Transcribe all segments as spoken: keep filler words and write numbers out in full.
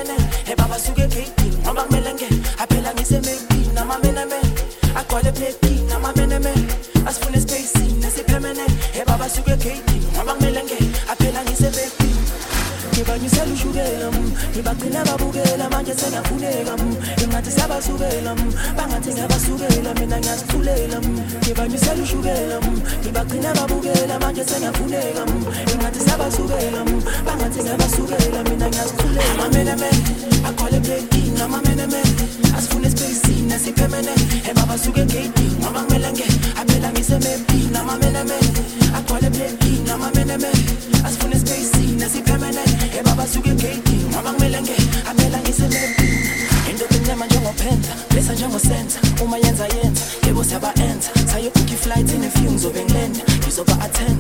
siphemene ebaba suke gate ngoba kumele nge aphela ngisemepini namameneme agcwale plate namameneme asifune space nesiphemene ebaba suke gate ngoba kumele nge aphela ngisemepini ngibanyisela ushukela ngibagcina babukela manje sengiyafuneka ingathi sabasukela bangathi ngiyabasukela mina ngiyazithulela ngibanyisela ushukela ngibagcina babukela manje sengiyafuneka ingathi sabasukela bangathi ngiyabasukela mina ngiyazithulela amameneme agcwale plate namameneme asifune space nesiphemene ebaba suke gate ngoba kumele nge aphela ngisemepini namameneme agcwale plate namameneme asifune space nesiphemene ebaba suke gate ngoba kumele nge aphela ngisemepini indoda enyama njengopenta besa njengosenta uma yenza yenza yebo siyabaenza sayobook iflight inefuse zobe ngilenda ngizoba attend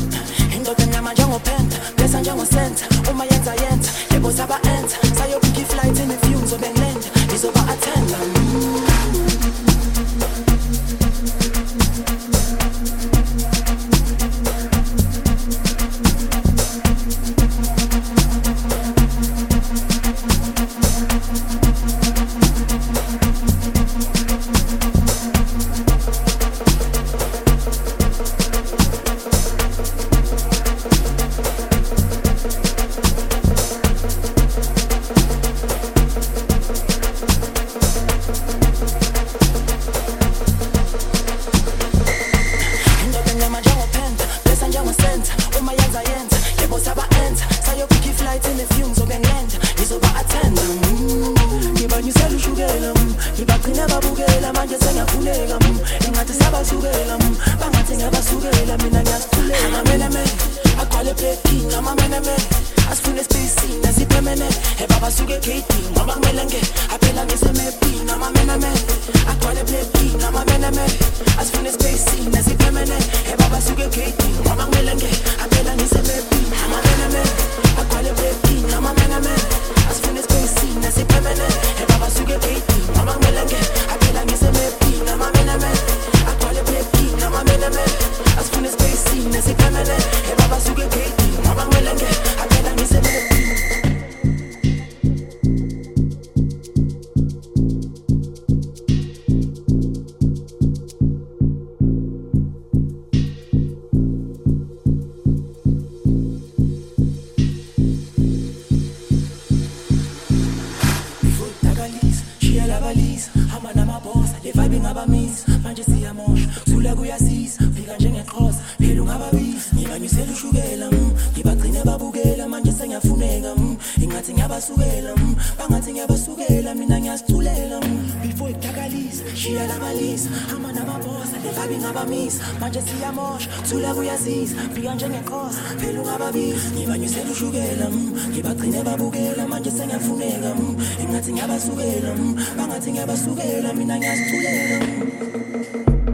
indoda enyama njengopenta besa njengosenta uma yenza yenza yebo siyabaenza sayobook iflight inefuse zobe ngilenda ngizoba attend Bangathi ngiyabasukela mina ngiyazithulela